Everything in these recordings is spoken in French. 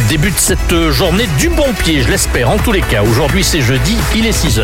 débute cette journée du bon pied, je l'espère en tous les cas. Aujourd'hui c'est jeudi, il est 6h.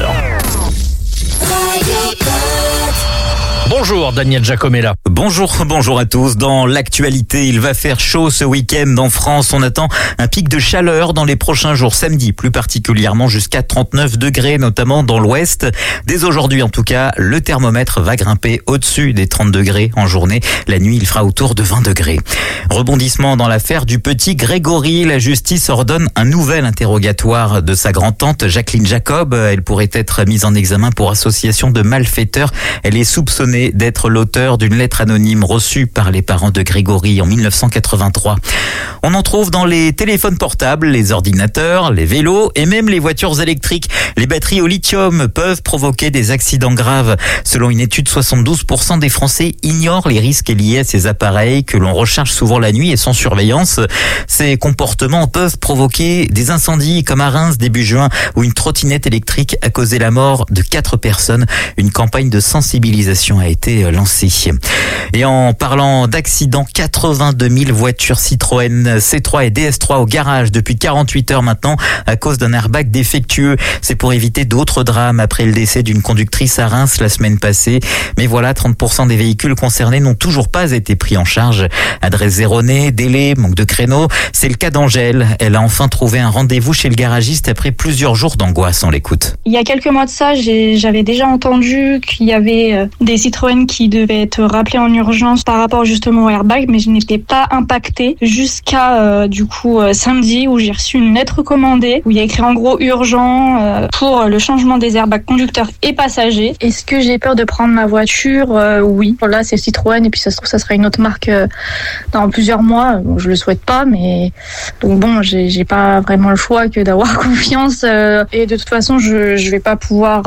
Bonjour Daniel Giacomella. Bonjour à tous. Dans l'actualité, il va faire chaud ce week-end en France. On attend un pic de chaleur dans les prochains jours. Samedi, plus particulièrement jusqu'à 39 degrés, notamment dans l'ouest. Dès aujourd'hui, en tout cas, le thermomètre va grimper au-dessus des 30 degrés en journée. La nuit, il fera autour de 20 degrés. Rebondissement dans l'affaire du petit Grégory. La justice ordonne un nouvel interrogatoire de sa grand-tante Jacqueline Jacob. Elle pourrait être mise en examen pour association de malfaiteurs. Elle est soupçonnée d'être l'auteur d'une lettre anonyme reçue par les parents de Grégory en 1983. On en trouve dans les téléphones portables, les ordinateurs, les vélos et même les voitures électriques. Les batteries au lithium peuvent provoquer des accidents graves. Selon une étude, 72% des Français ignorent les risques liés à ces appareils que l'on recharge souvent la nuit et sans surveillance. Ces comportements peuvent provoquer des incendies comme à Reims début juin où une trottinette électrique a causé la mort de 4 personnes. Une campagne de sensibilisation a été lancée. Et en parlant d'accidents, 82 000 voitures Citroën C3 et DS3 au garage depuis 48 heures maintenant à cause d'un airbag défectueux. C'est pour éviter d'autres drames après le décès d'une conductrice à Reims la semaine passée. Mais voilà, 30% des véhicules concernés n'ont toujours pas été pris en charge. Adresse erronée, délai, manque de créneaux. C'est le cas d'Angèle. Elle a enfin trouvé un rendez-vous chez le garagiste après plusieurs jours d'angoisse. On l'écoute. Il y a quelques mois de ça, j'avais déjà entendu qu'il y avait des Citroën qui devaient être rappelés en urgence par rapport justement au airbag, mais je n'étais pas impactée jusqu'à samedi où j'ai reçu une lettre recommandée où il y a écrit en gros urgent pour le changement des airbags conducteurs et passagers. Est-ce que j'ai peur de prendre ma voiture? Oui. Là, c'est Citroën et puis ça se trouve ça sera une autre marque dans plusieurs mois. Bon, je le souhaite pas, mais donc bon, j'ai pas vraiment le choix que d'avoir confiance et de toute façon, je vais pas pouvoir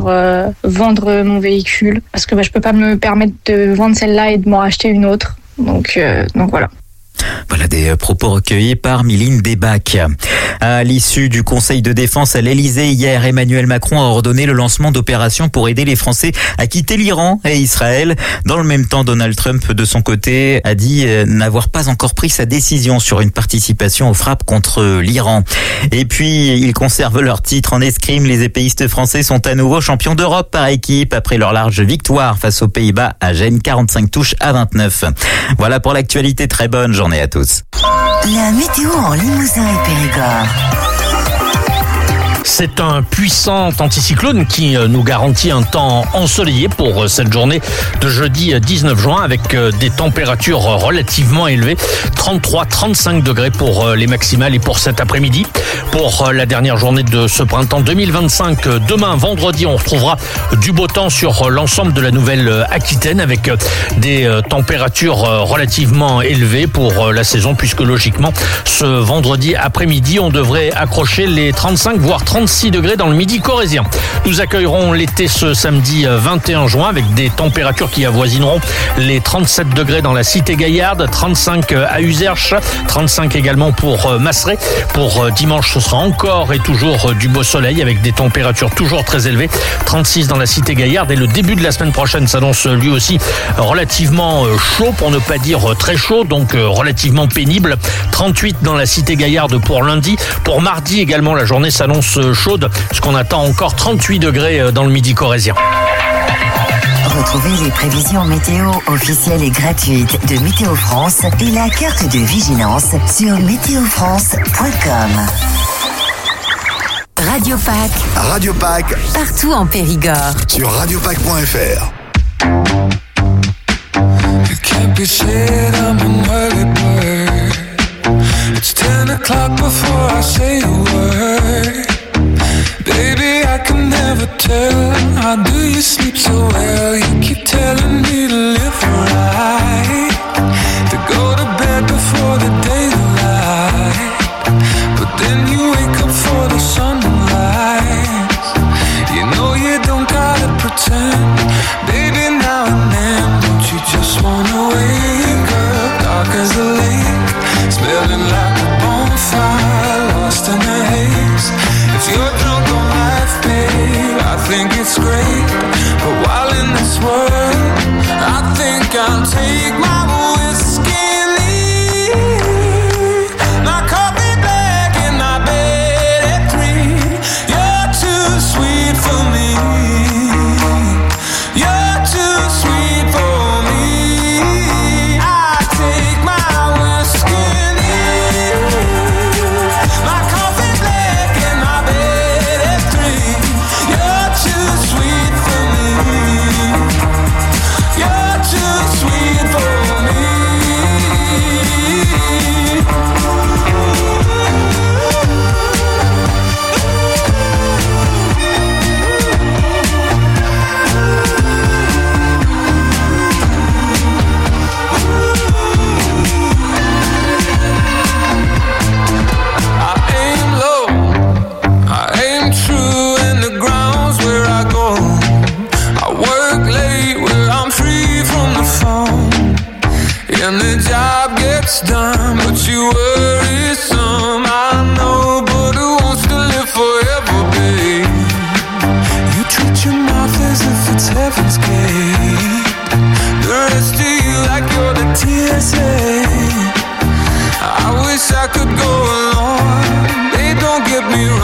vendre mon véhicule parce que je peux pas me permettre de vendre celle-là et de m'en racheter une autre. Donc voilà. Voilà des propos recueillis par Mylène Debac. À l'issue du Conseil de défense à l'Elysée hier, Emmanuel Macron a ordonné le lancement d'opérations pour aider les Français à quitter l'Iran et Israël. Dans le même temps, Donald Trump, de son côté, a dit n'avoir pas encore pris sa décision sur une participation aux frappes contre l'Iran. Et puis, ils conservent leur titre en escrime. Les épéistes français sont à nouveau champions d'Europe par équipe après leur large victoire face aux Pays-Bas à Gênes, 45 touches à 29. Voilà pour l'actualité. Très bonne journée à tous. La météo en Limousin et Périgord. C'est un puissant anticyclone qui nous garantit un temps ensoleillé pour cette journée de jeudi 19 juin avec des températures relativement élevées, 33-35 degrés pour les maximales et pour cet après-midi. Pour la dernière journée de ce printemps 2025, demain vendredi, on retrouvera du beau temps sur l'ensemble de la Nouvelle-Aquitaine avec des températures relativement élevées pour la saison puisque logiquement ce vendredi après-midi, on devrait accrocher les 35 voire 36 degrés dans le midi corrézien. Nous accueillerons l'été ce samedi 21 juin avec des températures qui avoisineront les 37 degrés dans la Cité Gaillarde, 35 à Userche, 35 également pour Masseret. Pour dimanche, ce sera encore et toujours du beau soleil avec des températures toujours très élevées, 36 dans la Cité Gaillarde et le début de la semaine prochaine s'annonce lui aussi relativement chaud pour ne pas dire très chaud, donc relativement pénible, 38 dans la Cité Gaillarde pour lundi. Pour mardi également, la journée s'annonce chaude, puisqu'on attend encore 38 degrés dans le midi corrézien. Retrouvez les prévisions météo officielles et gratuites de Météo France et la carte de vigilance sur météofrance.com. Radio Pâques, partout en Périgord. Sur radiopac.fr. It's 10 o'clock before I say a word. Baby, I can never tell. How do you sleep so well? You keep telling me to live right, to go to bed before the daylight. But then you wake up for the sunrise. You know you don't gotta pretend. Baby, now and then, don't you just wanna wake up? Dark as a lake, smelling like a bonfire, lost in the haze. If you're drunk on life, babe, I think it's great. But while in this world, I think I'll take my whiskey and leave. My coffee black and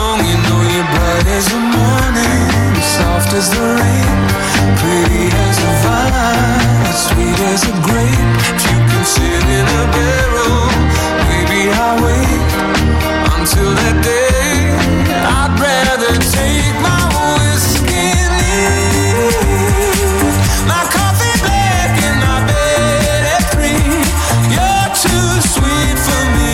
long. You know you're bright as the morning, soft as the rain, pretty as a vine, sweet as a grape. If you can sit in a barrel, maybe I'll wait until that day. I'd rather take my whiskey leave, my coffee black and my bed at 3. You're too sweet for me.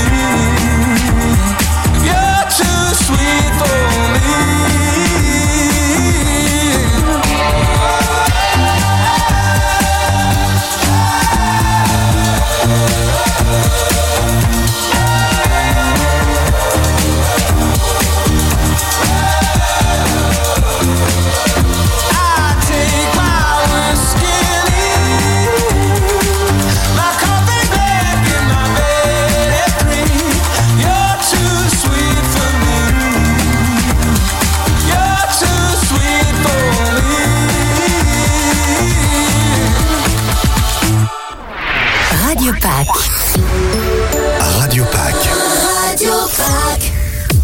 You're too sweet for me. Radio Pack. Radio Pack. Radio Pack.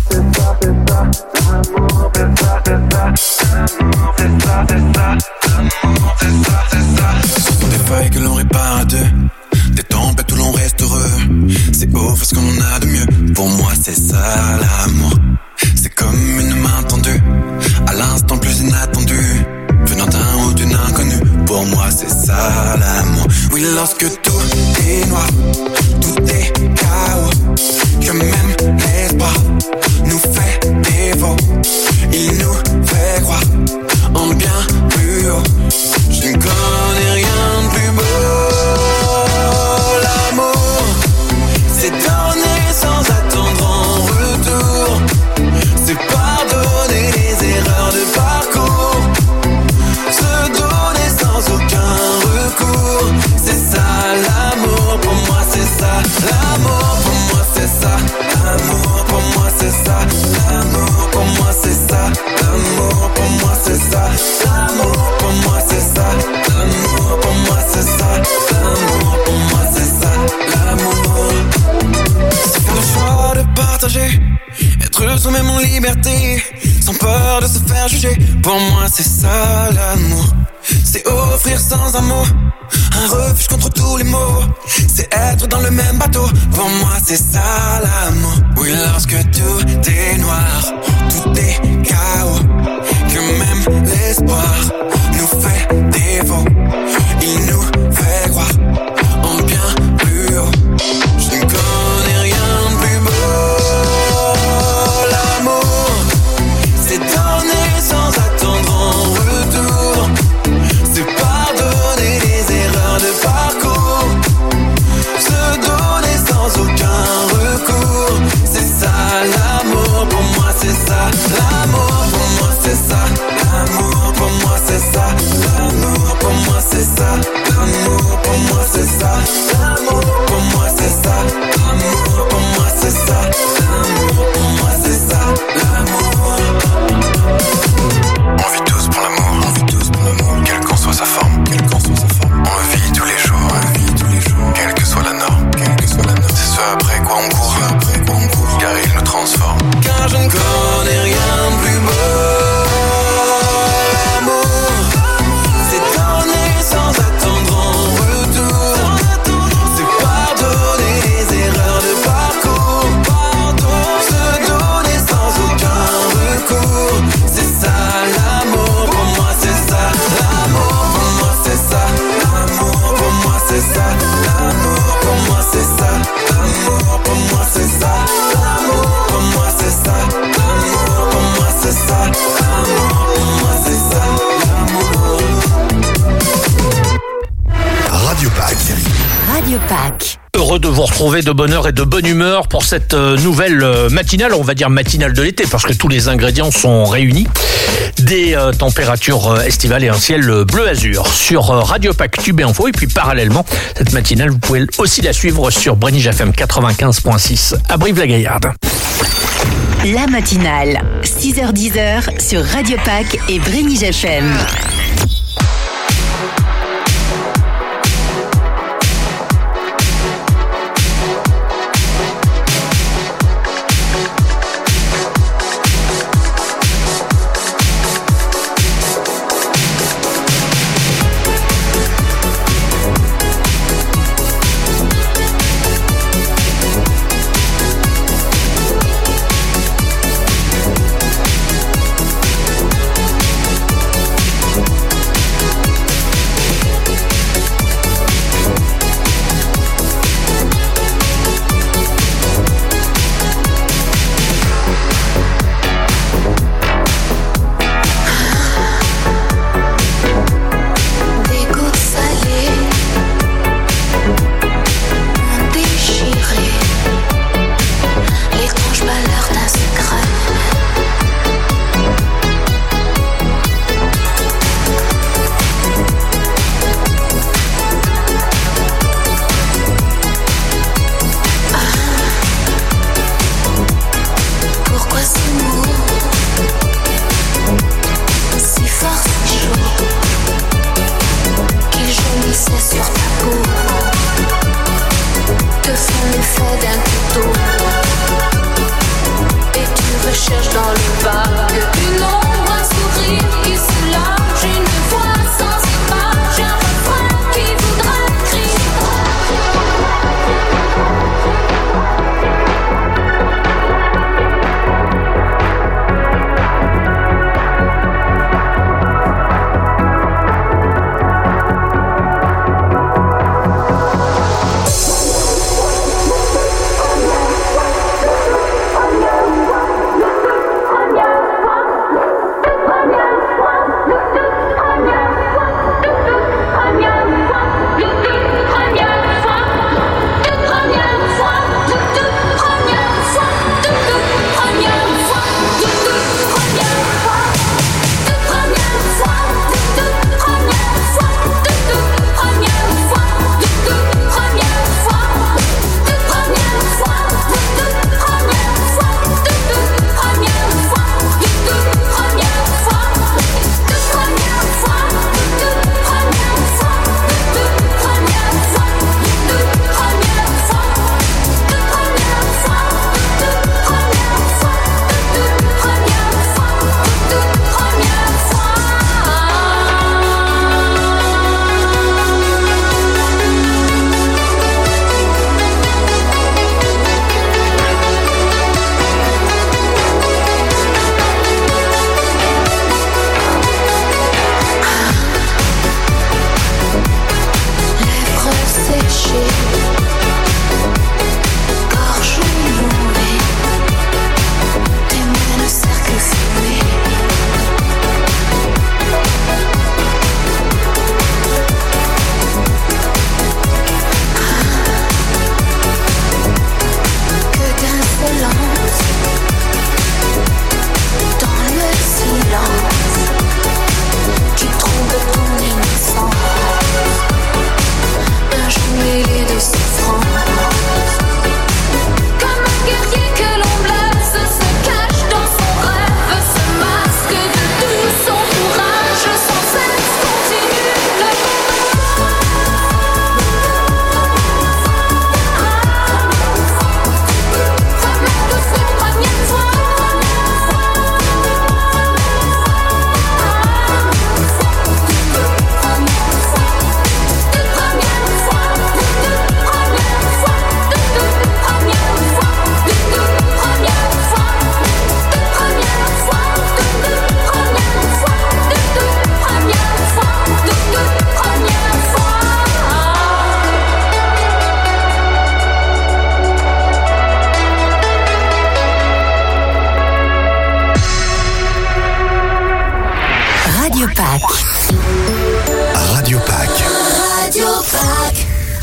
Ce sont des failles que l'on répare à deux, des tempêtes où l'on reste heureux. C'est beau parce qu'on en a de mieux. Pour moi c'est ça l'amour. C'est comme une main tendue à l'instant le plus inattendu, venant d'un ou d'une inconnue. Pour moi c'est ça l'amour. Oui, lorsque tout est noir, tout est chaos, que même l'espoir nous fait dévot. Il nous fait croire en bien plus haut. Je ne connais rien de plus beau. L'amour, c'est donner sans attendre en retour. C'est pardonner les erreurs de parcours. Se donner sans aucun recours. C'est ça l'amour, pour moi c'est ça. L'amour, pour moi c'est ça. L'amour, pour moi c'est ça. L'amour, pour moi c'est ça. L'amour, pour moi c'est ça. L'amour, pour moi c'est ça. L'amour, pour moi c'est ça. L'amour, pour moi c'est ça. L'amour, c'est faire le choix de partager, être soi-même en liberté, sans peur de se faire juger. Pour moi c'est ça l'amour. C'est offrir sans un mot un refuge contre tous les maux. C'est être dans le même bateau. Pour moi c'est ça l'amour. Oui, lorsque tout est noir, tout est chaos, que même l'espoir nous fait dévot. Il nous fait croire en bien plus haut. Je ne connais rien de plus beau. L'amour, c'est donner sans attendre en retour. C'est pardonner les erreurs de parcours. Se donner sans aucun recours. C'est ça l'amour, pour moi c'est ça. L'amour, pour moi c'est ça. L'amour, pour moi c'est ça. L'amour, pour moi c'est ça. L'amour, pour moi c'est ça. L'amour, pour moi c'est ça. L'amour, pour moi c'est ça. L'amour, pour moi c'est ça. L'amour. On vit tous pour l'amour. On vit tous pour l'amour. Quelle qu'en soit sa forme. Quelle qu'en soit sa forme. On le vit tous les jours. On le vit tous les jours. Quelle que soit la norme. Quelle que soit la norme. C'est ce après quoi on court. Après quoi on court. Car il nous transforme. Car je ne connais rien de plus beau. L'amour, c'est donner sans attendre en retour. C'est pardonner les erreurs de parcours. Se donner sans aucun recours. C'est ça l'amour, pour moi c'est ça. L'amour, pour moi c'est ça. L'amour, pour moi c'est ça. L'amour, pour moi c'est ça. L'amour, pour moi c'est ça. L'amour, pour moi c'est ça. L'amour, pour moi c'est ça. L'amour, pour moi c'est ça. L'amour. Radio Pack. Radio Pack. Heureux de vous retrouver de bonne heure et de bonne humeur pour cette nouvelle matinale, on va dire matinale de l'été, parce que tous les ingrédients sont réunis. Des températures estivales et un ciel bleu azur sur Radio Pack Tube et Info. Et puis parallèlement, cette matinale, vous pouvez aussi la suivre sur Brenige FM 95.6 à Brive-la-Gaillarde. La matinale, 6h-10h sur Radio Pack et Brenige FM.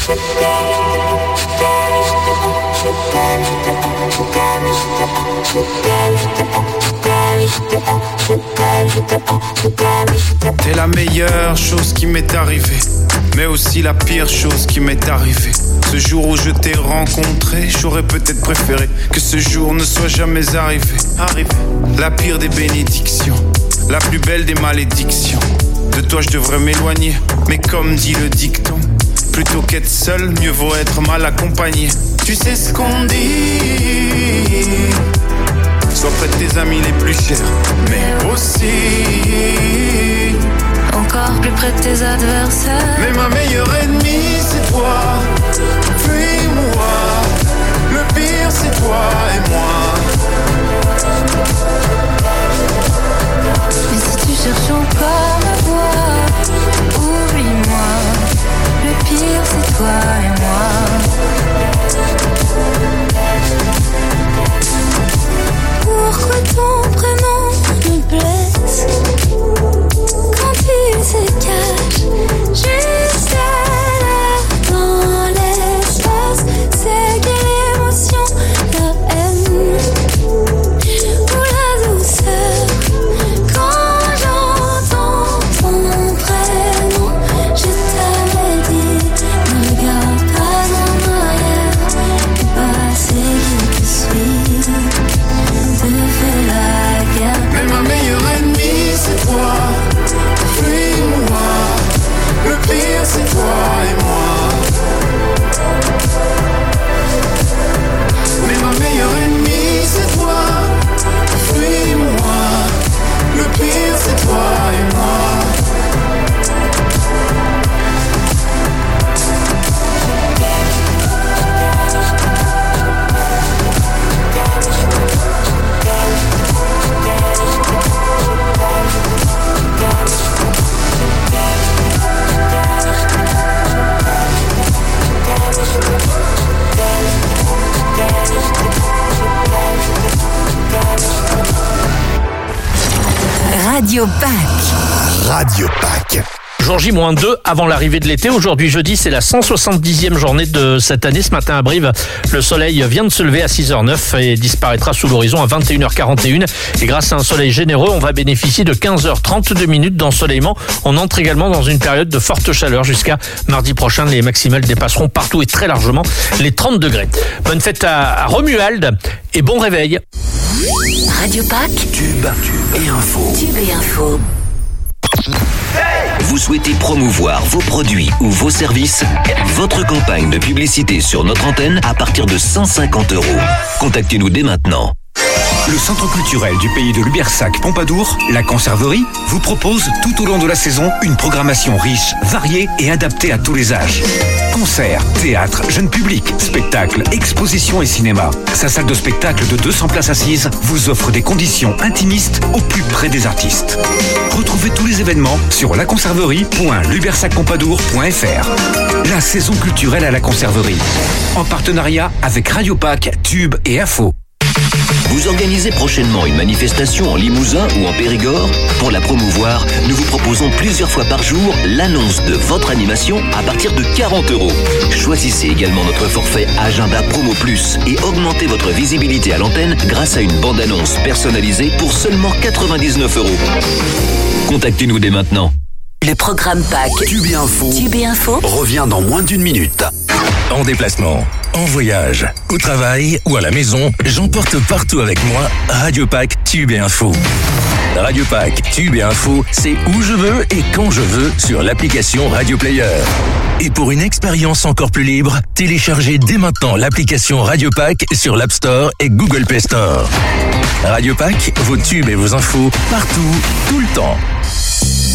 T'es la meilleure chose qui m'est arrivée, mais aussi la pire chose qui m'est arrivée. Ce jour où je t'ai rencontré, j'aurais peut-être préféré que ce jour ne soit jamais arrivé. La pire des bénédictions, la plus belle des malédictions. De toi je devrais m'éloigner, mais comme dit le dicton, plutôt qu'être seul, mieux vaut être mal accompagné. Tu sais ce qu'on dit, sois près de tes amis les plus chers, mais aussi encore plus près de tes adversaires. Mais ma meilleure ennemie c'est toi, puis moi. Le pire c'est toi et moi. Et si tu cherches encore ma voix, oublie-moi. Le pire c'est toi et moi. Pourquoi ton prénom me blesse quand il se cache juste là dans l'espace? C'est quelle émotion, la haine ou la douceur? Quand j'entends ton prénom, je t'avais dit, ne regarde pas en arrière, le passé qui te suit te fait la guerre. Mais ma meilleure ennemie c'est toi, puis moi. Le pire c'est toi et moi. Mais ma meilleure ennemie c'est toi, puis moi. Le pire c'est toi et moi. Radio Pâques. Radio Pâques. Jour J-2 avant l'arrivée de l'été. Aujourd'hui jeudi, c'est la 170e journée de cette année. Ce matin à Brive, le soleil vient de se lever à 6h09 et disparaîtra sous l'horizon à 21h41. Et grâce à un soleil généreux, on va bénéficier de 15h32 minutes d'ensoleillement. On entre également dans une période de forte chaleur. Jusqu'à mardi prochain, les maximales dépasseront partout et très largement les 30 degrés. Bonne fête à Romuald et bon réveil. Radio Pâques. Tube et info. Tube et info. Vous souhaitez promouvoir vos produits ou vos services? Votre campagne de publicité sur notre antenne à partir de 150 €. Contactez-nous dès maintenant. Le Centre culturel du pays de Lubersac-Pompadour, la Conserverie, vous propose tout au long de la saison une programmation riche, variée et adaptée à tous les âges. Concerts, théâtre, jeunes publics, spectacles, expositions et cinéma. Sa salle de spectacle de 200 places assises vous offre des conditions intimistes au plus près des artistes. Retrouvez tous les événements sur laconserverie.lubersacpompadour.fr. La saison culturelle à la Conserverie. En partenariat avec Radio Pâques, Tube et Info. Vous organisez prochainement une manifestation en Limousin ou en Périgord? Pour la promouvoir, nous vous proposons plusieurs fois par jour l'annonce de votre animation à partir de 40 €. Choisissez également notre forfait Agenda Promo Plus et augmentez votre visibilité à l'antenne grâce à une bande-annonce personnalisée pour seulement 99 €. Contactez-nous dès maintenant. Le programme Pâques. Tube et info. Tube et info. Revient dans moins d'une minute. En déplacement, en voyage, au travail ou à la maison, j'emporte partout avec moi Radio Pâques Tube et Info. Radio Pâques Tube et Info, c'est où je veux et quand je veux sur l'application Radio Player. Et pour une expérience encore plus libre, téléchargez dès maintenant l'application Radio Pâques sur l'App Store et Google Play Store. Radio Pâques, vos tubes et vos infos, partout, tout le temps.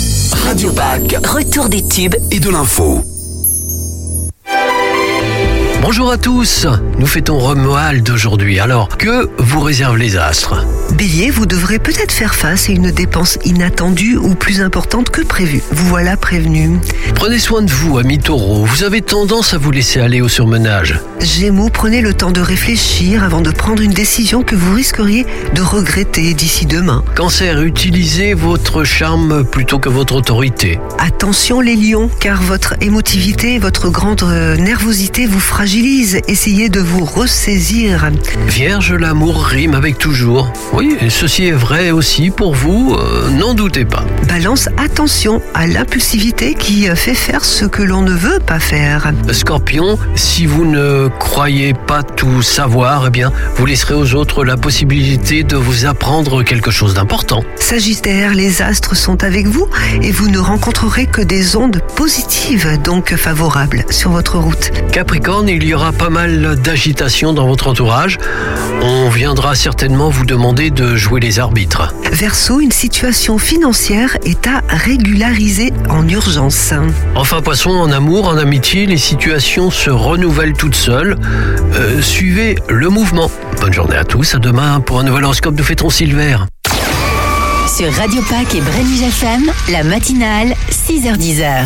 Radio Pâques. Retour des tubes et de l'info. Bonjour à tous, nous fêtons Romuald aujourd'hui. Alors, que vous réservent les astres ? Bélier, vous devrez peut-être faire face à une dépense inattendue ou plus importante que prévu. Vous voilà prévenu. Prenez soin de vous, amis taureaux. Vous avez tendance à vous laisser aller au surmenage. Gémeaux, prenez le temps de réfléchir avant de prendre une décision que vous risqueriez de regretter d'ici demain. Cancer, utilisez votre charme plutôt que votre autorité. Attention les lions, car votre émotivité et votre grande nervosité vous fragilisent. Essayez de vous ressaisir. Vierge, l'amour rime avec toujours. Oui, et ceci est vrai aussi pour vous, n'en doutez pas. Balance, attention à l'impulsivité qui fait faire ce que l'on ne veut pas faire. Scorpion, si vous ne croyez pas tout savoir, eh bien, vous laisserez aux autres la possibilité de vous apprendre quelque chose d'important. Sagittaire, les astres sont avec vous et vous ne rencontrerez que des ondes positives, donc favorables sur votre route. Capricorne, il y aura pas mal d'agitation dans votre entourage. On viendra certainement vous demander de jouer les arbitres. Verseau, une situation financière est à régulariser en urgence. Enfin, Poisson, en amour, en amitié, les situations se renouvellent toutes seules. Suivez le mouvement. Bonne journée à tous, à demain pour un nouvel horoscope de Fêtons Silver. Sur Radio Pâques et Brélige FM, la matinale, 6h-10h.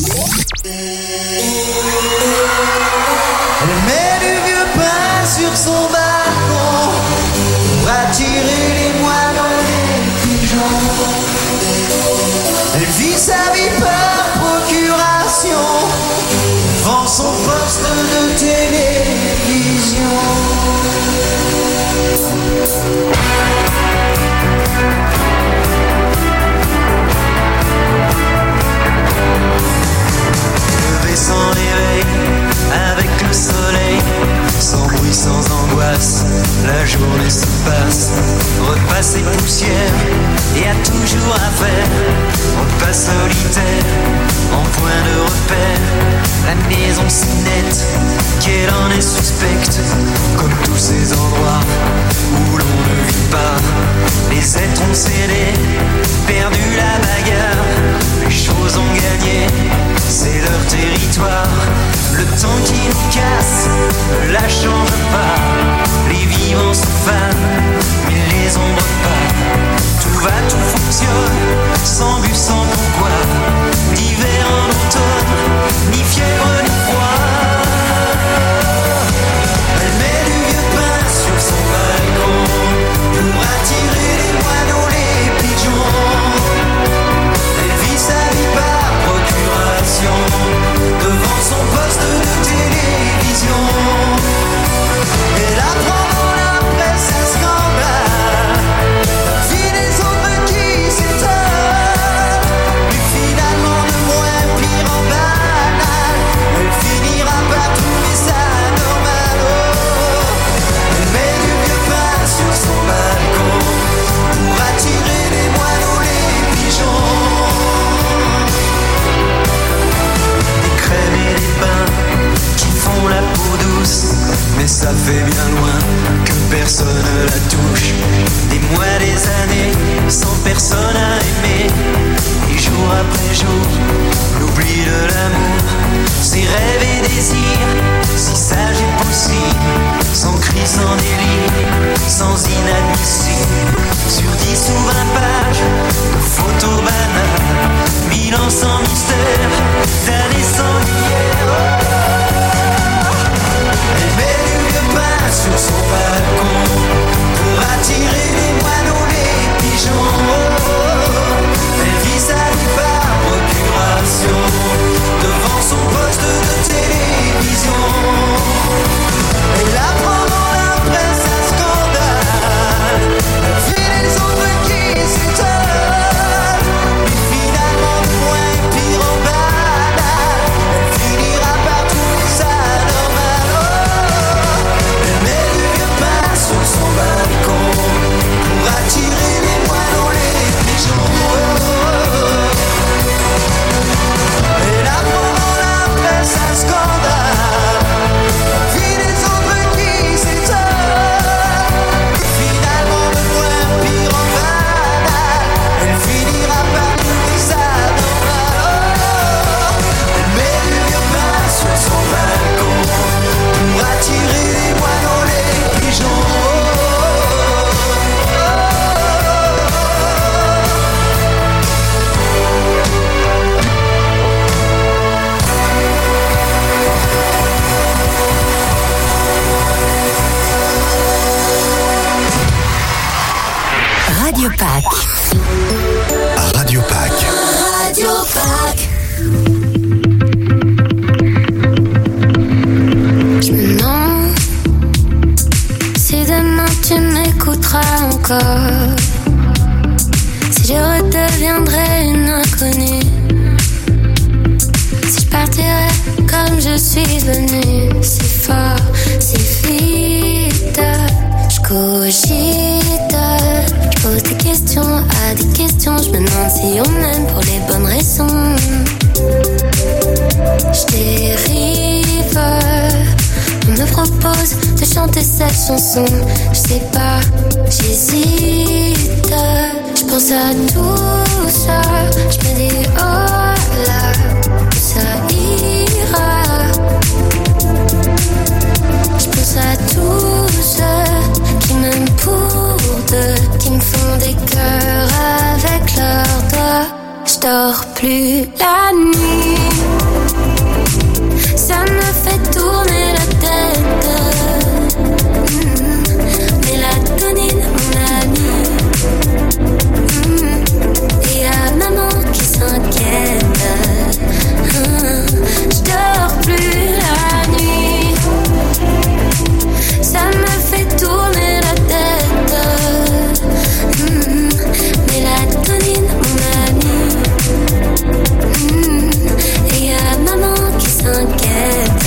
Elle met du vieux pain sur son balcon pour attirer les moines dans les pigeons. Elle vit sa vie par procuration, vend son poste de télévision. Levé sans réveil, avec le soleil, sans bruit, sans angoisse, la journée se passe. Repasse et poussière, et a toujours à faire. On passe solitaire, en point de repère. La maison si nette, qu'elle en est suspecte. Comme tous ces endroits où l'on ne vit pas. Les êtres ont cédé, perdu la bagarre. Les choses ont gagné, c'est leur territoire. Le temps qui nous casse ne la change pas. Les vivants se fanent, mais les ombres pas. Tout va, tout fonctionne, sans but, sans pourquoi. D'hiver en automne, ni fièvre ni froid. Elle met du vieux pain sur son balcon pour attirer les moineaux, les pigeons. Elle vit sa vie par procuration devant son poste de télévision. Elle apprend dans la presse un scandale, la vie des autres qui s'étonne. Puis finalement de moins pire en banal, elle finira par trouver ça normal. Oh, elle met du vieux pain sur son balcon pour attirer les moineaux, les pigeons. Des crèmes et des bains qui font la peau douce, mais ça fait bien loin que personne ne la touche. Des mois, des années, sans personne à aimer. Et jour après jour, l'oubli de l'amour. Ses rêves et désirs, si sage et possible. Sans cri, sans délire, sans inadmissible. Sur 10 ou 20 pages de photos banales. 1000 ans sans mystère, d'années sans lumière. Elle met du vieux pain sur son balcon pour attirer les moineaux, les pigeons. Elle vit sa vie par procuration devant son poste de télévision. Elle apprend dans la presse un scandale, la vie des autres qui s'étonnent. Puis finalement de moins pire en bas. Radio Pack. Radio Pack. Je me demande si demain tu m'écouteras encore, si je redeviendrai une inconnue, si je partirai comme je suis venue, si fort, si vite. Je cogite, je pose des questions à des questions. Je me demande si on m'aime pour les bonnes raisons. Je dérive, on me propose de chanter cette chanson. Je sais pas, j'hésite. Je pense à tout ça. Je me dis oh là, ça ira. Je pense à tous ceux qui m'aiment pour deux, qui me font des cœurs avec leurs doigts. Je dors plus la nuit, ça me fait tourner la tête. Mélatonine, mon ami. Et y'a maman qui s'inquiète. Je dors plus la nuit, ça me fait tourner la tête. Mélatonine, mon ami. Et y'a maman qui s'inquiète.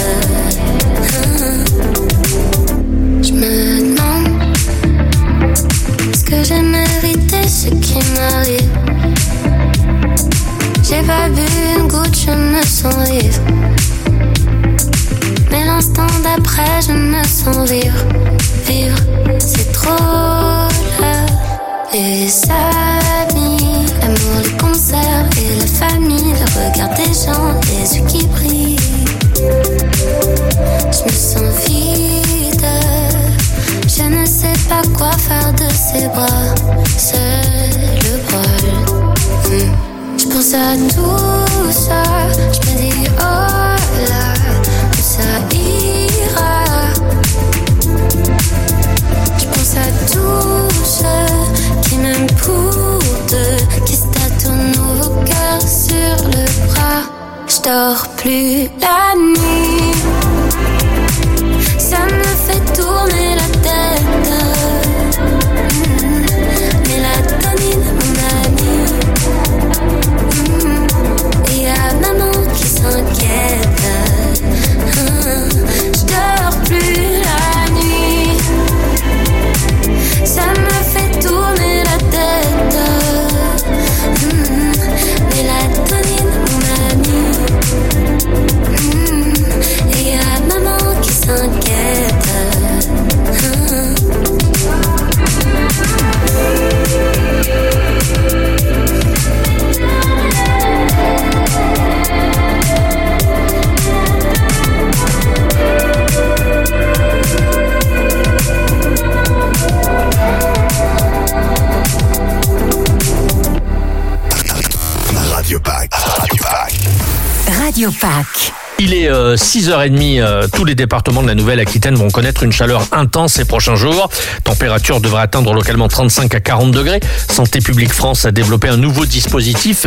Je me demande, est-ce que j'ai mérité ce qui m'arrive? J'ai pas bu une goutte, je me sens vivre. Mais l'instant d'après, je me sens vivre. Vivre, c'est trop là. Les amis, l'amour, les concerts et la famille, le regard des gens, les yeux qui brillent. Je me sens vide, je ne sais pas quoi faire de ces bras. Seul le brûle. Je pense à tout ça, je me dis oh là, ça ira. Je pense à tous ceux qui m'aiment pour deux, qui se tatouent nos cœurs sur le bras. Je dors plus la nuit, ça me fait tourner la tête. Mélatonine, mon ami. Et y'a maman qui s'inquiète. Je dors plus la nuit, ça me fait tourner la tête. Mélatonine, mon ami. Et y'a maman qui s'inquiète. Radio Pack. Radio Pack. Il est 6h30, tous les départements de la Nouvelle-Aquitaine vont connaître une chaleur intense ces prochains jours. Température devrait atteindre localement 35 à 40 degrés. Santé publique France a développé un nouveau dispositif,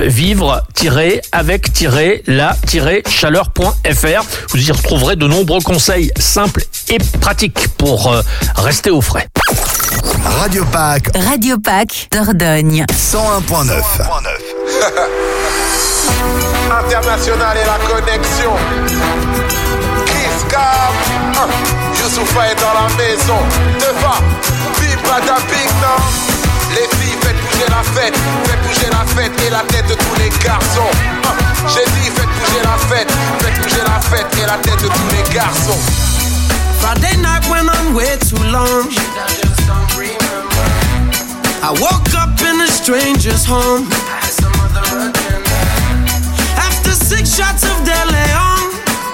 vivre-avec-la-chaleur.fr. Vous y retrouverez de nombreux conseils simples et pratiques pour rester au frais. Radio Pack. Radio Pack Dordogne. 101.9. International et la connexion. Kiss Cam, Youssoufa est dans la maison. Deva, Bibada Big Nam. Les filles, faites bouger la fête et la tête de tous les garçons. J'ai dit, faites bouger la fête et la tête de tous les garçons. Friday night went on way too long. I woke up in a stranger's home. After 6 shots of De Leon,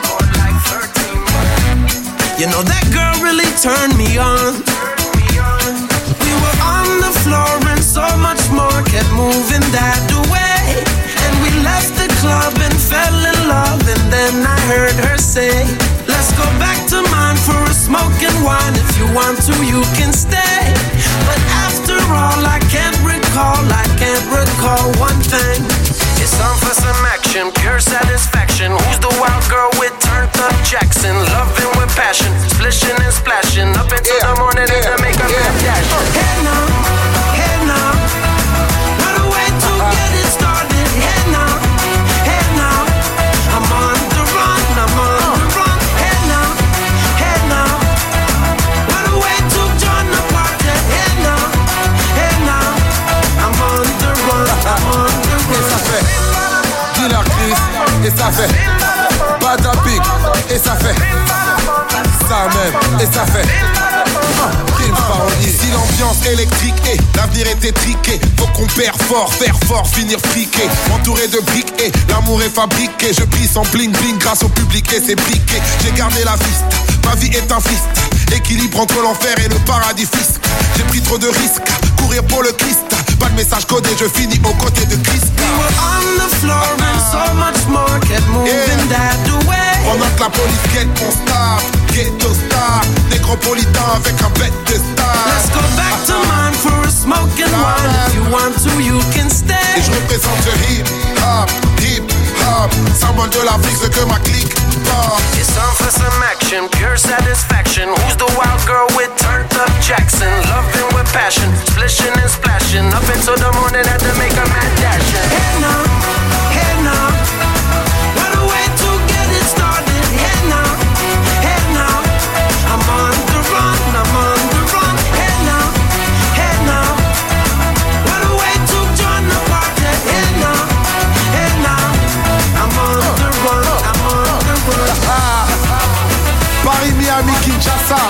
you know that girl really turned me on. We were on the floor and so much more kept moving that way. And we left the club and fell in love. And then I heard her say, let's go back to mine for a smoke and wine. If you want to, you can stay. But after all, I can't recall, I can't know one thing. It's time for some action, pure satisfaction. Who's the wild girl with turned up Jackson? Loving with passion, splishing and splashing. Up until the morning and to make a mad dash. Hey now, what a way to get it started. Hey now, I'm on the run, Hey now, what a way to join the party. Hey now, I'm on the run, Et ça fait Killer Chris, et ça fait Bada Big, et ça fait ça même, et ça fait Ici l'ambiance électrique et l'avenir est étriqué. Faut qu'on perd fort, faire fort, finir friqué. Entouré de briques et l'amour est fabriqué. Je brille sans bling bling grâce au public et c'est briqué. J'ai gardé la viste, ma vie est un fist. Équilibre entre l'enfer et le paradis fisc. J'ai pris trop de risques, courir pour le Christ. Pas de message codé, je finis aux côtés de Christ. On the floor and so much more. Kept moving that way. Pendant que la police guette mon star, ghetto star, négropolitain avec un bête de star. Let's go back to mine for a smoking wine. If you want to, you can stay. Et je représente le hip hop, symbole de l'Afrique, ce que ma clique porte. It's time for some action, pure satisfaction. Who's the wild girl with turned up Jackson? Loving with passion, splishing and splashing. Up until the morning, had to make a mad dash. Hey now, what a way to get it started. Hey now, I'm on the run, Hey now, what a way to join the party. Hey now, I'm on the run, Paris, Miami, Kinshasa.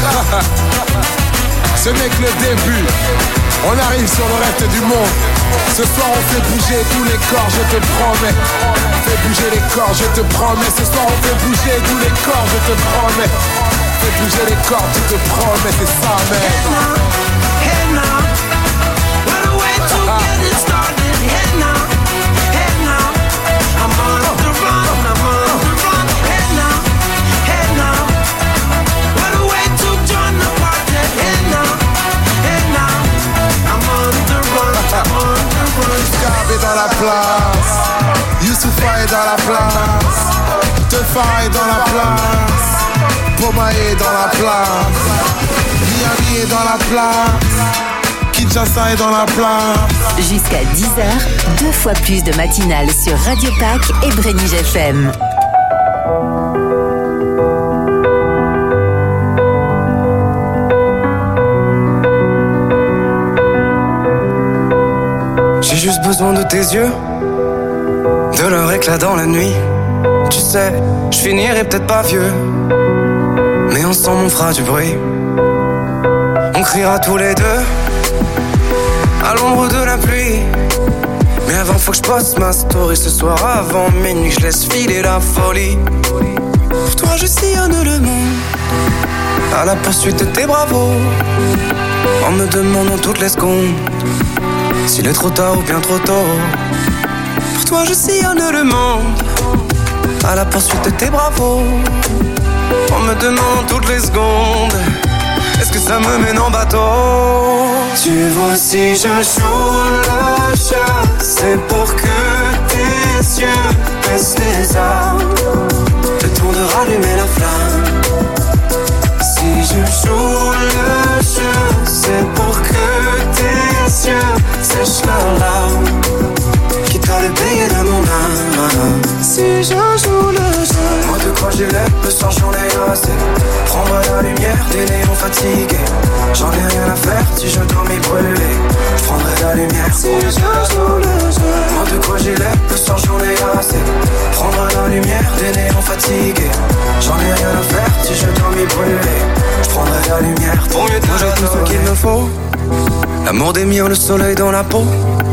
Ce n'est que le début. On arrive sur le reste du monde. Ce soir on fait bouger tous les corps, je te promets. Fais bouger les corps, je te promets. Ce soir on fait bouger tous les corps, je te promets. Fais bouger les corps, je te promets, c'est ça même. Hey now, what a way to get it started. Hey now, I'm on the run, Hey now, what a way to join the party. Hey now, I'm on the run, Gab est dans la place, Youssoufa est dans la place, Tefa est dans la place, Boma est dans la place, Miami est dans la place, Kinshasa est dans la place. Jusqu'à 10h, 2 fois plus de matinale sur Radio Pack et Brénige FM. J'ai juste besoin de tes yeux, de leur éclat dans la nuit. Tu sais, je finirai peut-être pas vieux, mais ensemble on fera du bruit. On criera tous les deux à l'ombre de la pluie. Mais avant faut que je poste ma story ce soir avant minuit. Je laisse filer la folie. Pour toi je sillonne le monde à la poursuite de tes bravos, en me demandant toutes les secondes s'il est trop tard ou bien trop tôt. Pour toi je sillonne le monde à la poursuite de tes bravos, en me demandant toutes les secondes est-ce que ça me mène en bateau. Tu vois si je joue le jeu, c'est pour que tes yeux baissent les armes, le temps de rallumer la flamme. Si je joue le jeu, c'est pour que tes yeux sèchent leurs larmes, quitte à le payer de mon âme. Si je joue le jeu, moi de quoi j'ai l'air, le soir j'en ai assez. Prendre la lumière des néons fatigués, j'en ai rien à faire si je dois m'y brûler. Je prendrai la lumière si je joue le jeu. Moi de quoi j'ai l'air, le soir j'en ai assez. Prendre la lumière des néons fatigués, j'en ai rien à faire si je dois m'y brûler. Je prendrai la lumière pour mieux te j'ai tout ce qu'il me faut. L'amour des miens, le soleil dans la peau.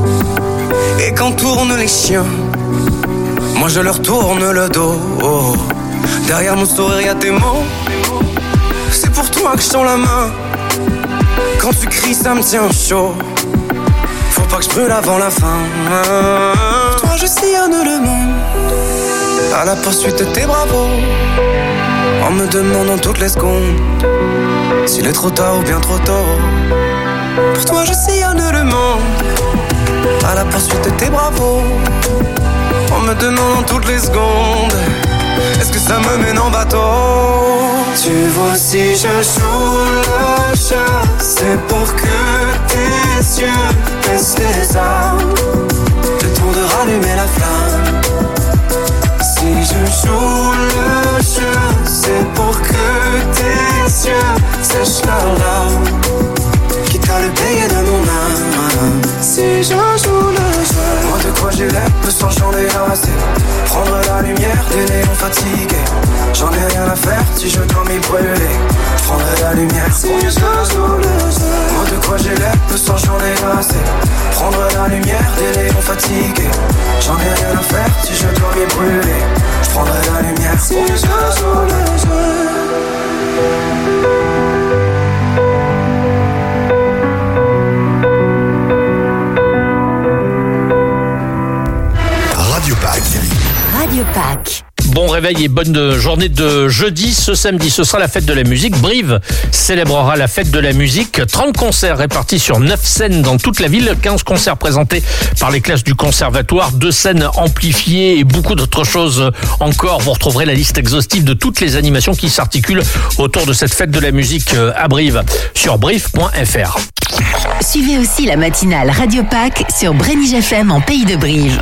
Et quand tournent les chiens, moi je leur tourne le dos. Derrière mon sourire y'a tes mots. C'est pour toi que je tends la main. Quand tu cries ça me tient chaud. Faut pas que je brûle avant la fin. Pour toi je sillonne le monde à la poursuite de tes bravos, en me demandant toutes les secondes s'il est trop tard ou bien trop tôt. Pour toi je sillonne le monde à la poursuite de tes bravos, en me demandant toutes les secondes, est-ce que ça me mène en bateau? Tu vois, si je joue le jeu, c'est pour que tes yeux baissent les armes, le temps de rallumer la flamme. Si je joue le jeu, c'est pour que tes yeux sèchent leurs larmes, quitte à le payer de mon âme. Si je joue le jeu, moi de quoi j'ai l'air, le sang j'en ai assez. Prendre la lumière des néons fatigués, j'en ai rien à faire si je dois m'y brûler. Je prendrai la lumière si je joue le jeu. Moi de quoi j'ai l'air, le sang j'en ai assez. Prendre la lumière des néons fatigués, j'en ai rien à faire si je dois m'y brûler. Je prendrai la lumière si je joue le jeu. Radio Pâques. Bon réveil et bonne journée de jeudi. Ce samedi, ce sera la fête de la musique. Brive célébrera la fête de la musique. 30 concerts répartis sur 9 scènes dans toute la ville. 15 concerts présentés par les classes du conservatoire. 2 scènes amplifiées et beaucoup d'autres choses encore. Vous retrouverez la liste exhaustive de toutes les animations qui s'articulent autour de cette fête de la musique à Brive sur brive.fr. Suivez aussi la matinale Radio Pâques sur Brénige FM en Pays de Brive.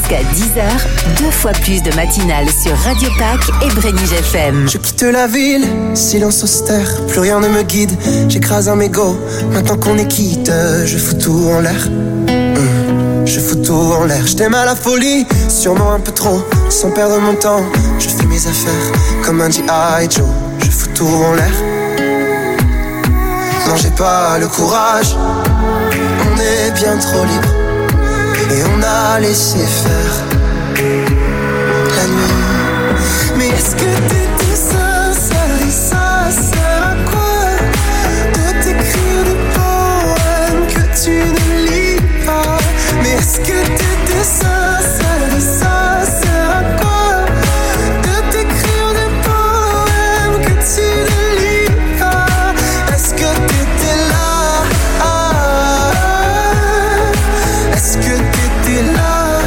Jusqu'à 10h, 2 fois plus de matinale sur Radio Pack et Brénige FM. Je quitte la ville, silence austère, plus rien ne me guide. J'écrase un mégot, maintenant qu'on est quitte, je fous tout en l'air. Je fous tout en l'air, je t'aime à la folie, sûrement un peu trop, sans perdre mon temps. Je fais mes affaires comme un G.I. Joe, je fous tout en l'air. Non, j'ai pas le courage, on est bien trop libre et on a laissé faire la nuit. Mais est-ce que t'étais sincère et ça sert à quoi de t'écrire des poèmes que tu ne lis pas? Mais est-ce que t'étais sincère et ça sert à quoi de t'écrire des poèmes que tu ne lis pas? Est-ce que t'étais là? Est-ce que t'étais là?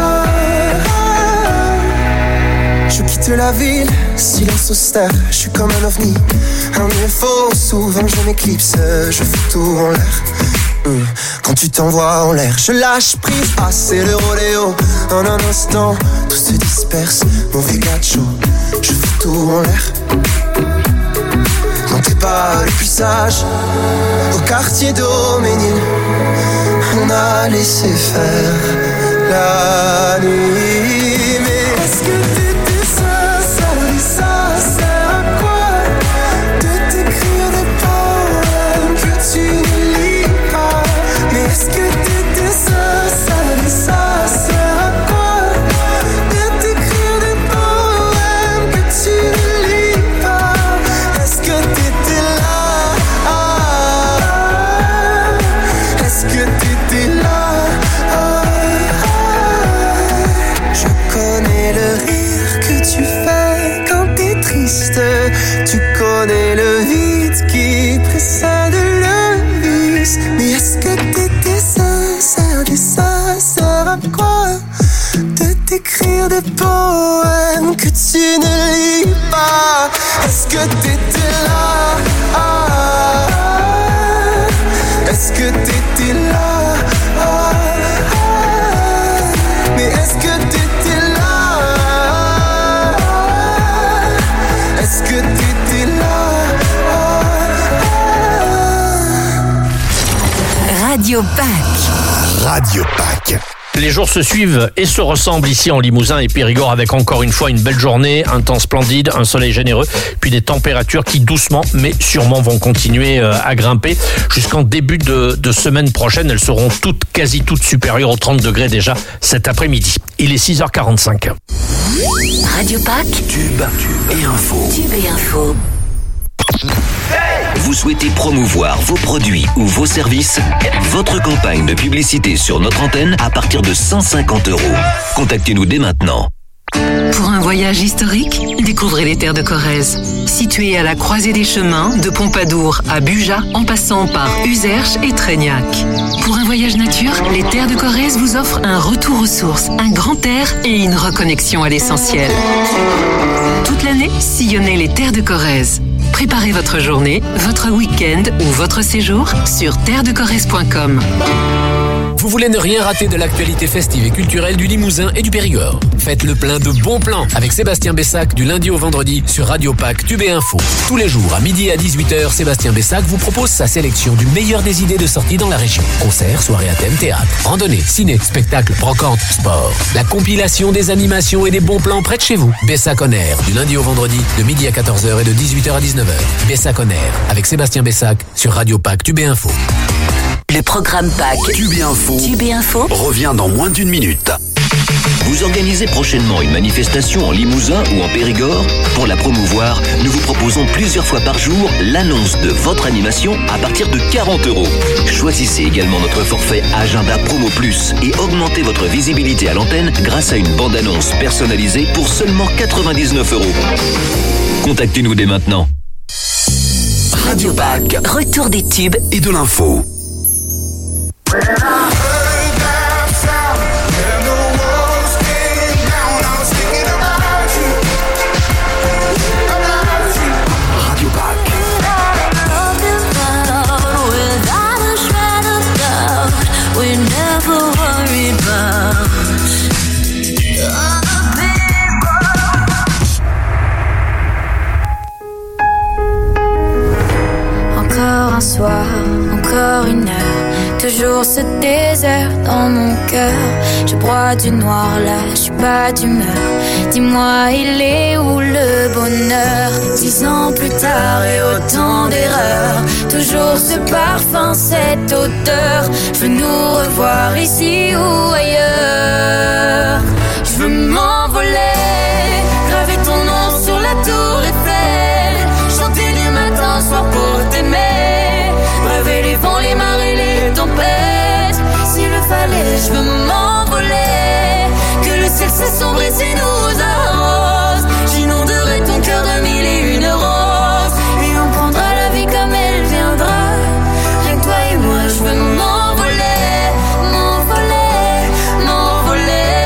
Je quitte la ville, silence austère, je suis comme un ovni, un UFO, souvent je m'éclipse, je fous tout en l'air. Quand tu t'envoies en l'air, je lâche prise. Ah, c'est le rodéo. En un instant, tout se disperse. Mauvais gâteau, je fous tout en l'air. Non, t'es pas le plus sage. Au quartier d'Auménil, on a laissé faire la nuit. Mais est-ce que t'étais sincère et ça sert à quoi de t'écrire des poèmes que tu ne lis? Mais est-ce que t'étais sincère et ça sert à quoi de t'écrire des poèmes que tu ne lis pas? Est-ce que t'étais là? Est-ce que t'étais là? Je connais le rire que tu fais quand t'es triste. Tu connais le vide qui précède le vice. Mais est-ce que t'étais sincère et ça sert à quoi de t'écrire des poèmes que tu ne lis pas? Est-ce que t'étais là? Est-ce que t'étais là? Mais est-ce que t'étais là? Est-ce que t'étais là? Radio Pack. Radio Pack. Les jours se suivent et se ressemblent ici en Limousin et Périgord avec encore une fois une belle journée, un temps splendide, un soleil généreux, puis des températures qui doucement mais sûrement vont continuer à grimper jusqu'en début de semaine prochaine. Elles seront quasi toutes supérieures aux 30 degrés déjà cet après-midi. Il est 6h45. Radio Pack. Tube et info. Tube et info. Vous souhaitez promouvoir vos produits ou vos services? Votre campagne de publicité sur notre antenne à partir de 150 €. Contactez-nous dès maintenant. Pour un voyage historique, découvrez les terres de Corrèze. Situées à la croisée des chemins, de Pompadour à Buja, en passant par Uzerche et Trégnac. Pour un voyage nature, les terres de Corrèze vous offrent un retour aux sources, un grand air et une reconnexion à l'essentiel. Toute l'année, sillonnez les terres de Corrèze. Préparez votre journée, votre week-end ou votre séjour sur terresdecorrèze.com. Vous voulez ne rien rater de l'actualité festive et culturelle du Limousin et du Périgord? Faites le plein de bons plans avec Sébastien Bessac du lundi au vendredi sur Radio Pack Tube et Info. Tous les jours à midi et à 18h, Sébastien Bessac vous propose sa sélection du meilleur des idées de sortie dans la région. Concerts, soirées à thème, théâtre, randonnée, ciné, spectacle, brocante, sport. La compilation des animations et des bons plans près de chez vous. Bessac on Air du lundi au vendredi de midi à 14h et de 18h à 19h. Bessac on Air avec Sébastien Bessac sur Radio Pack Tube et Info. Le programme Pack Tube et Info revient dans moins d'une minute. Vous organisez prochainement une manifestation en Limousin ou en Périgord? Pour la promouvoir, nous vous proposons plusieurs fois par jour l'annonce de votre animation à partir de 40 €. Choisissez également notre forfait Agenda Promo Plus et augmentez votre visibilité à l'antenne grâce à une bande-annonce personnalisée pour seulement 99 €. Contactez-nous dès maintenant. Radio Pack. Retour des tubes et de l'info. ce désert dans mon cœur. Je bois du noir là, je suis pas d'humeur. Dis-moi, il est où le bonheur? 10 ans plus tard et autant d'erreurs. Toujours ce parfum, cette odeur. Je veux nous revoir ici ou ailleurs. Je veux m'envoler, graver ton nom sur la tour Eiffel. Chanter du matin au soir pour t'aimer. Braver les vents, les marées, les tempêtes. S'il le fallait, je veux m'envoler. Que le ciel s'assombrit et nous arrose. J'inonderai ton cœur de 1001 roses. Et on prendra la vie comme elle viendra. Rien que toi et moi, je veux m'envoler, m'envoler, m'envoler.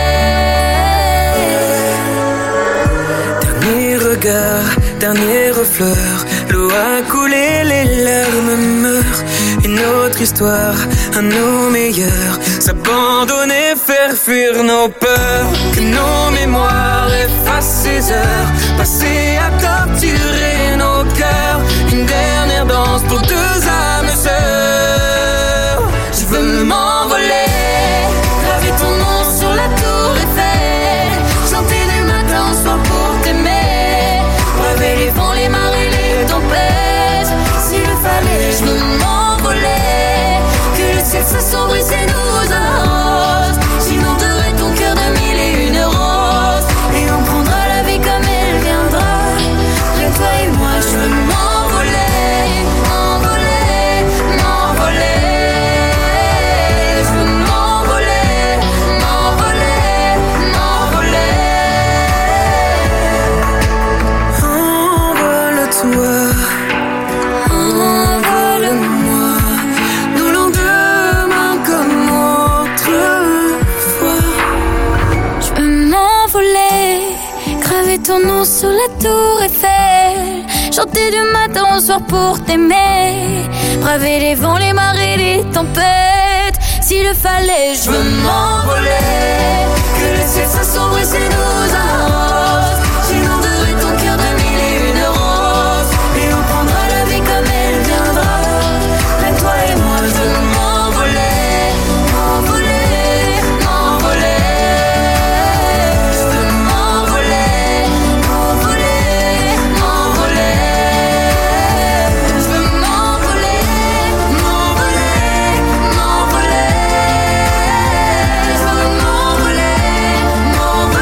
Dernier regard, dernière fleur. L'eau a coulé, les larmes meurent. Une autre histoire, à nos meilleurs. S'abandonner, faire fuir nos peurs. Que nos mémoires effacent ces heures passées à torturer nos cœurs. Une dernière danse pour deux âmes sœurs. Je veux m'envoler, graver ton nom sur la tour Eiffel. Chanter du matin au soir pour t'aimer. Braver les vents, les marées, les tempêtes. S'il le fallait, je veux m'envoler. Que le ciel s'assombrit et nous arrose. J'inonderai ton cœur de 1001 roses. Et on prendra la vie comme elle viendra. Rien que toi et moi, je veux m'envoler, m'envoler, m'envoler. Je veux m'envoler, m'envoler, m'envoler. Envole-toi, envole-moi. Nos lendemains comme autrefois. Je veux m'envoler, graver ton nom sur la tour Eiffel. Chanter du matin au soir pour t'aimer. Braver les vents, les marées, les tempêtes. S'il le fallait, je veux m'envoler. Que le ciel s'assombrit et nous arrose. J'inonderai ton cœur de 1001 roses. Et on prendra la vie comme elle viendra. Rien que toi et moi, je veux m'envoler, m'envoler, m'envoler. Je veux m'envoler, m'envoler, m'envoler. Je veux m'envoler, m'envoler, m'envoler. Je veux m'envoler, m'envoler.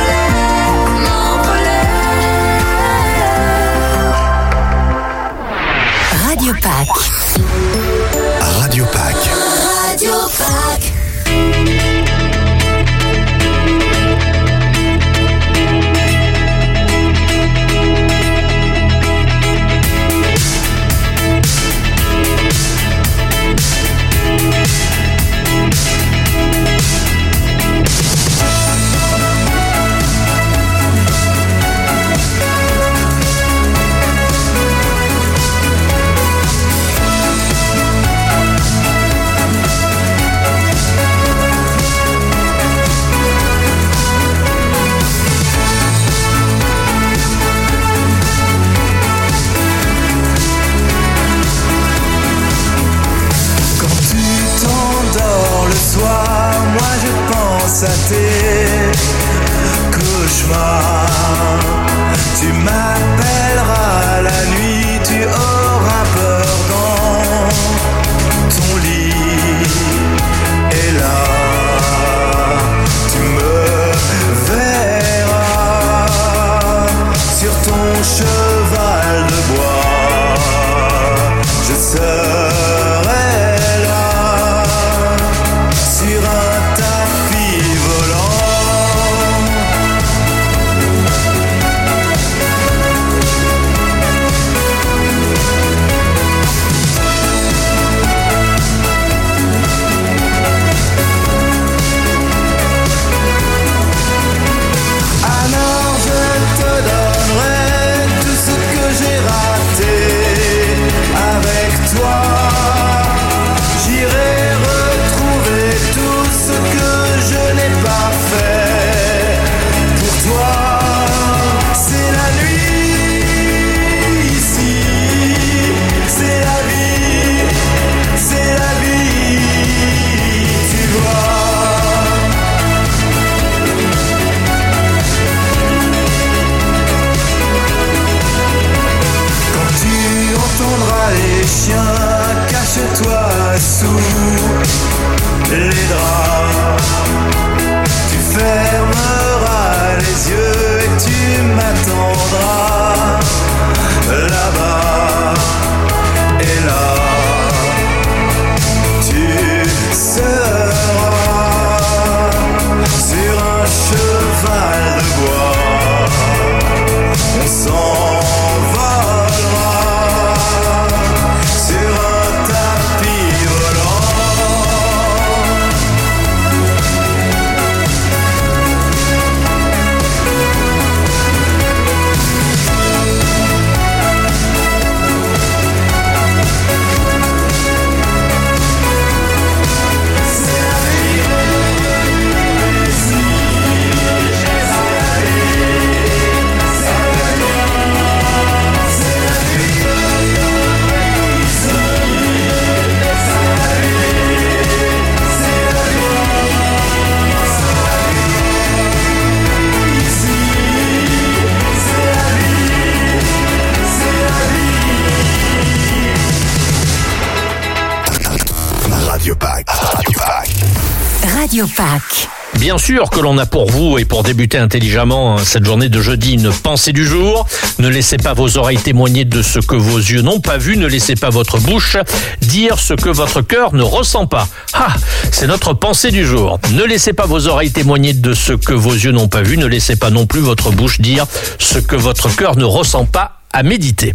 Radio Pâques. Bien sûr que l'on a pour vous et pour débuter intelligemment cette journée de jeudi une pensée du jour. Ne laissez pas vos oreilles témoigner de ce que vos yeux n'ont pas vu. Ne laissez pas votre bouche dire ce que votre cœur ne ressent pas. Ah, c'est notre pensée du jour. Ne laissez pas vos oreilles témoigner de ce que vos yeux n'ont pas vu. Ne laissez pas non plus votre bouche dire ce que votre cœur ne ressent pas. À méditer.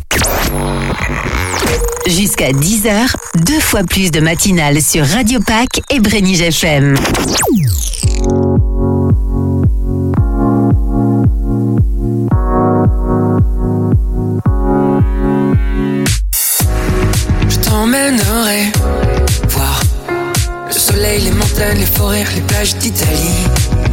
Jusqu'à 10h, 2 fois plus de matinale sur Radio Pâques et Brénige FM. Je t'emmènerai voir le soleil, les montagnes, les forêts, les plages d'Italie.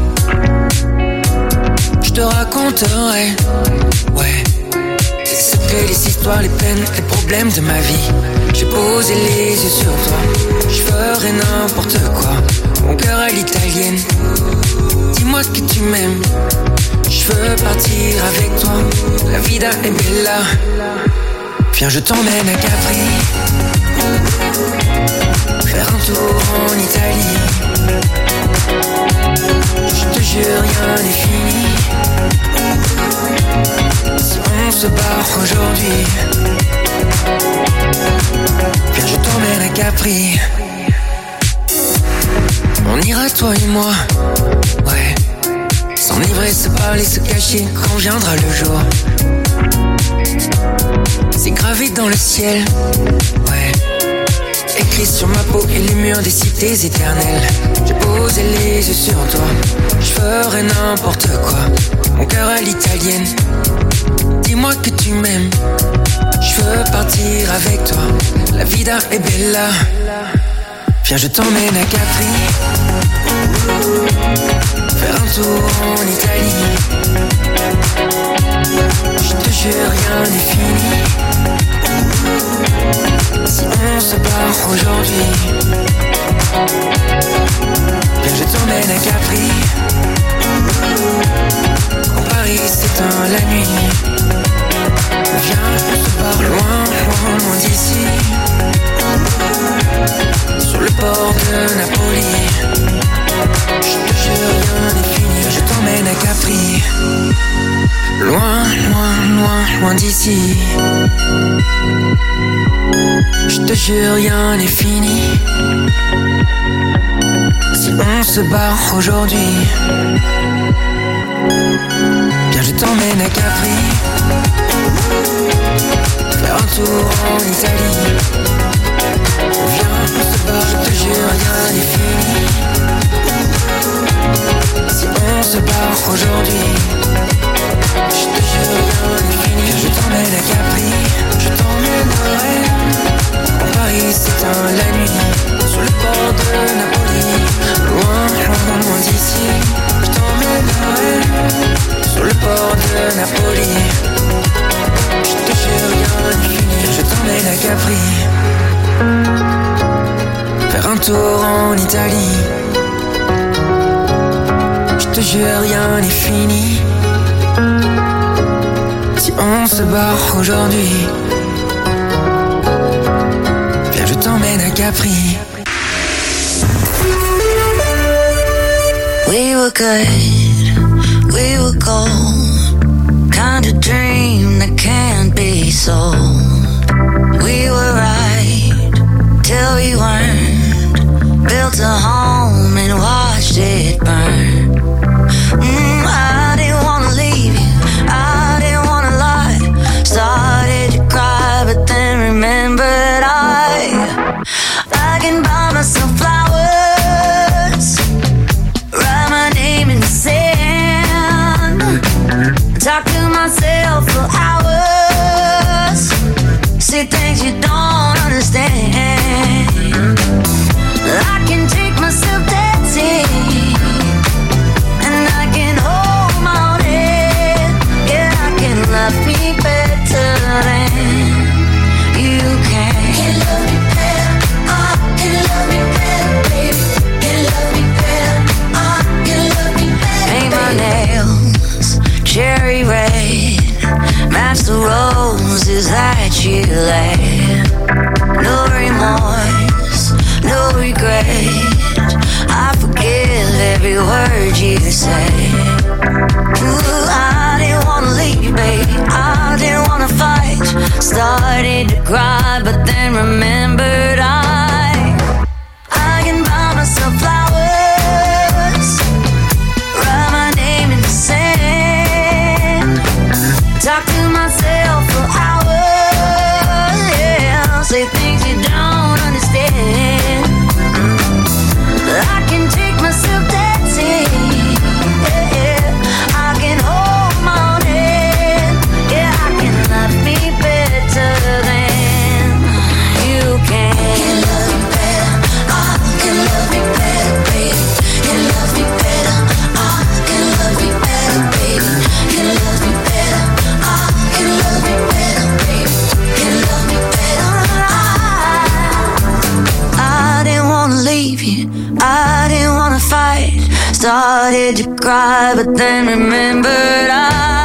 Je te raconterai, ouais, les secrets, les histoires, les peines, les problèmes de ma vie. J'ai posé les yeux sur toi, je ferai n'importe quoi. Mon cœur à l'italienne, dis-moi que tu m'aimes. Je veux partir avec toi, la vida è bella. Viens, je t'emmène à Capri, faire un tour en Italie. Je te jure, rien n'est fini. Si on se barre aujourd'hui, viens, je t'emmène à Capri. On ira toi et moi, ouais, s'enivrer, se parler, se cacher quand viendra le jour. C'est gravé dans le ciel, ouais, écrit sur ma peau et les murs des cités éternelles. J'ai posé les yeux sur toi, je ferai n'importe quoi. Mon cœur à l'italienne, dis-moi que tu m'aimes. Je veux partir avec toi, la vida è bella. Viens, je t'emmène à Capri, faire un tour en Italie. Je te jure, rien n'est fini. Si on se barre aujourd'hui, viens, je t'emmène à Capri. Quand Paris s'éteint la nuit, viens, on se barre loin, loin, loin d'ici. Sur le port de Napoli, je te jure, rien n'est fini. Je t'emmène à Capri, loin, loin, loin, loin d'ici. Je te jure, rien n'est fini. Si on se barre aujourd'hui, viens, je t'emmène à Capri, faire un tour en Italie. Viens, on se barre, je te jure, rien n'est fini. Si on se barre aujourd'hui, je te jure, rien n'est fini. Je t'emmène à Capri, je t'emmènerai. Quand Paris s'éteint la nuit, sur le port de Napoli, loin, loin, loin d'ici. Je t'emmènerai sur le port de Napoli. Je te jure, rien n'est fini. Je t'emmène à Capri, faire un tour en Italie. Je te jure, rien n'est fini. Si on se barre aujourd'hui, viens, je t'emmène à Capri. We were good, we were gold, kind of dream that can't be sold. We were right till we weren't, built a home and watched it burn. I didn't wanna leave you, I didn't wanna lie. Started to cry, but then remembered I can buy myself flowers, write my name in the sand, talk to myself for hours, say things you don't understand. I can take myself dancing, and I can hold my own head. Yeah, I can love me better than you can. Can love me better, can love me better, baby. Can love me better, can love me better. Paint my nails cherry red, match the roses that you laid. No remorse, no regret, I forgive say. Ooh, I didn't wanna leave, babe. I didn't wanna fight. Started to cry, but then remembered I can buy myself flowers, write my name in the sand, talk to myself for hours, yeah, say things you don't understand. I can take myself dancing, yeah, I can hold my own hand, yeah, I can love me better than you can. Can love me better, I can love me better, baby. Can love me better, I can love me better, baby. Can love me better, I can love me better, baby. Can love me better, I didn't wanna leave you, I didn't wanna fight. Started to cry, but then remembered I